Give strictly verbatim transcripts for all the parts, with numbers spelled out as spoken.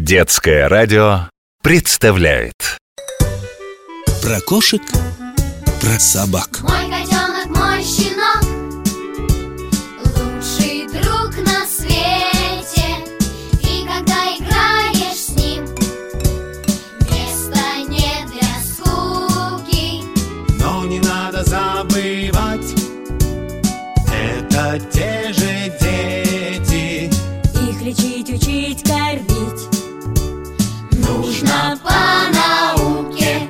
Детское радио представляет про кошек, про собак. Мой котенок, мой щенок, лучший друг на свете. И когда играешь с ним, места нет для скуки. Но не надо забывать, это те же дети. Их лечить, учить, кормить Нужно по науке.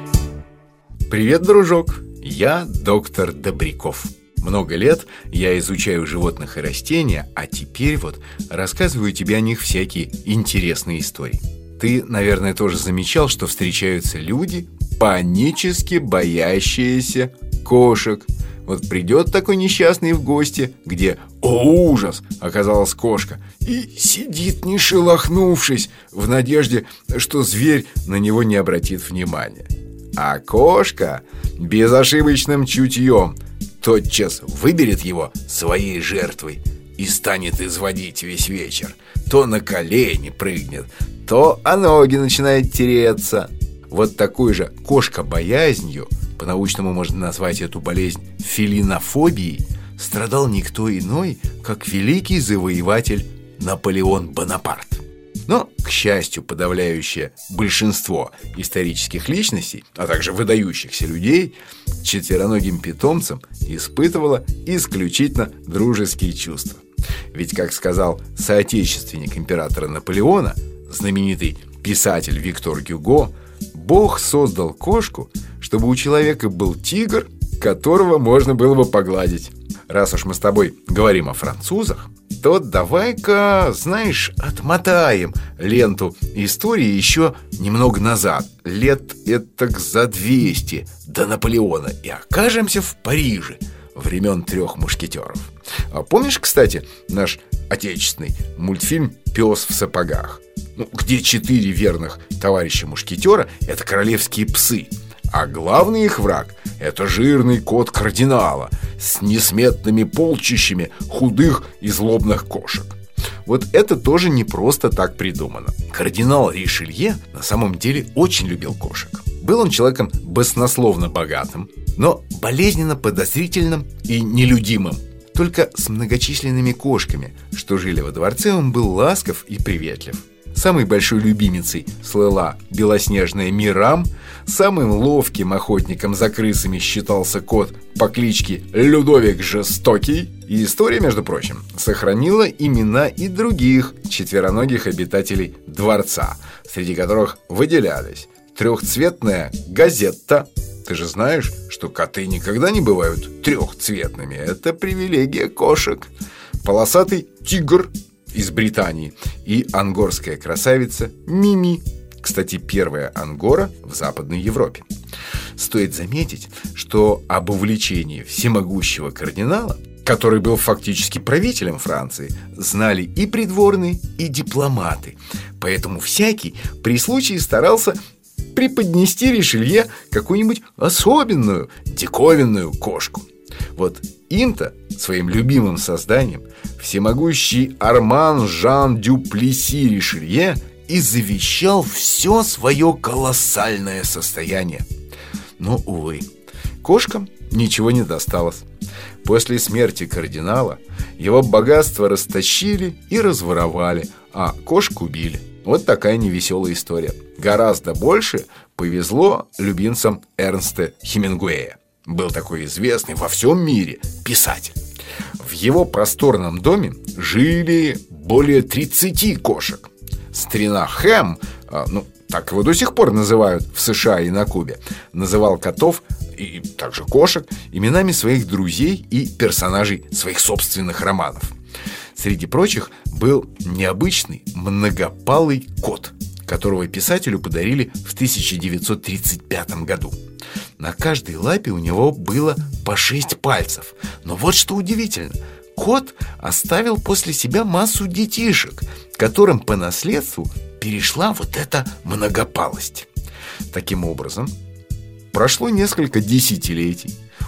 Привет, дружок! Я доктор Добряков. Много лет я изучаю животных и растения, а теперь вот рассказываю тебе о них всякие интересные истории. Ты, наверное, тоже замечал, что встречаются люди, панически боящиеся кошек. Вот придет такой несчастный в гости, где, о ужас, оказалась кошка, и сидит, не шелохнувшись, в надежде, что зверь на него не обратит внимания. А кошка безошибочным чутьем тотчас выберет его своей жертвой и станет изводить весь вечер. То на колени прыгнет, то о ноги начинает тереться. Вот такой же кошка-боязнью, по-научному можно назвать эту болезнь фелинофобией, страдал никто иной, как великий завоеватель Наполеон Бонапарт. Но, к счастью, подавляющее большинство исторических личностей, а также выдающихся людей, четвероногим питомцам испытывало исключительно дружеские чувства. Ведь, как сказал соотечественник императора Наполеона, знаменитый писатель Виктор Гюго, Бог создал кошку, чтобы у человека был тигр, которого можно было бы погладить. Раз уж мы с тобой говорим о французах, то давай-ка, знаешь, отмотаем ленту истории еще немного назад, лет этак за двести до Наполеона, и окажемся в Париже времен трех мушкетеров. А помнишь, кстати, наш отечественный мультфильм «Пес в сапогах», ну, где четыре верных товарища мушкетера – это королевские псы, а главный их враг – это жирный кот кардинала с несметными полчищами худых и злобных кошек. Вот это тоже не просто так придумано. Кардинал Ришелье на самом деле очень любил кошек. Был он человеком баснословно богатым, но болезненно подозрительным и нелюдимым. Только с многочисленными кошками, что жили во дворце, он был ласков и приветлив. Самой большой любимицей слыла белоснежная Мирам, самым ловким охотником за крысами считался кот по кличке Людовик Жестокий. И история, между прочим, сохранила имена и других четвероногих обитателей дворца, среди которых выделялись трехцветная Газетта. Ты же знаешь, что коты никогда не бывают трехцветными. Это привилегия кошек. Полосатый тигр из Британии и ангорская красавица Мими. Кстати, первая ангора в Западной Европе. Стоит заметить, что об увлечении всемогущего кардинала, который был фактически правителем Франции, знали и придворные, и дипломаты. Поэтому всякий при случае старался преподнести Ришелье какую-нибудь особенную, диковинную кошку. Вот им-то, своим любимым созданием, всемогущий Арман Жан дю Плесси Ришелье и завещал все свое колоссальное состояние. Но, увы, кошкам ничего не досталось. После смерти кардинала его богатство растащили и разворовали, а кошку убили. Вот такая невеселая история. Гораздо больше повезло любимцам Эрнста Хемингуэя. Был такой известный во всем мире писатель. В его просторном доме жили более тридцати кошек. Старина Хэм, ну, так его до сих пор называют в США и на Кубе, называл котов и также кошек именами своих друзей и персонажей своих собственных романов. Среди прочих был необычный многопалый кот, которого писателю подарили в тысяча девятьсот тридцать пятом году. На каждой лапе у него было по шесть пальцев. Но вот что удивительно, кот оставил после себя массу детишек, которым по наследству перешла вот эта многопалость. Таким образом, прошло несколько десятилетий.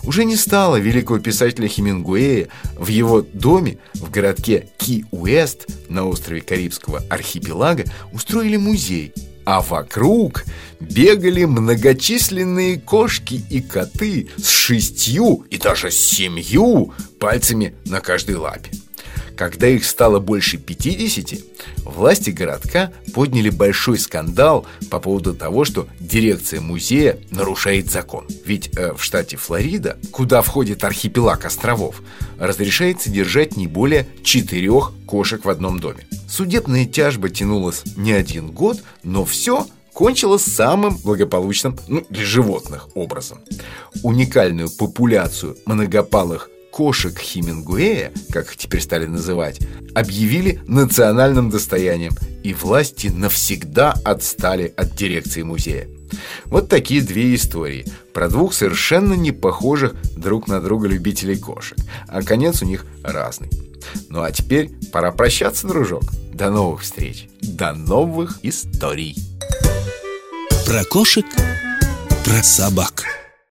Уже не стало великого писателя Хемингуэя. В его доме в городке Ки-Уэст на острове Карибского архипелага устроили музей, а вокруг бегали многочисленные кошки и коты с шестью и даже с семью пальцами на каждой лапе. Когда их стало больше пятидесяти, власти городка подняли большой скандал по поводу того, что дирекция музея нарушает закон. Ведь э, в штате Флорида, куда входит архипелаг островов, разрешается держать не более четырех кошек в одном доме. Судебная тяжба тянулась не один год, но все кончилось самым благополучным, ну, для животных, образом. Уникальную популяцию многопалых кошек Хемингуэя, как их теперь стали называть, объявили национальным достоянием, и власти навсегда отстали от дирекции музея. Вот такие две истории про двух совершенно не похожих друг на друга любителей кошек, а конец у них разный. Ну а теперь пора прощаться, дружок. До новых встреч, до новых историй. Про кошек, про собак.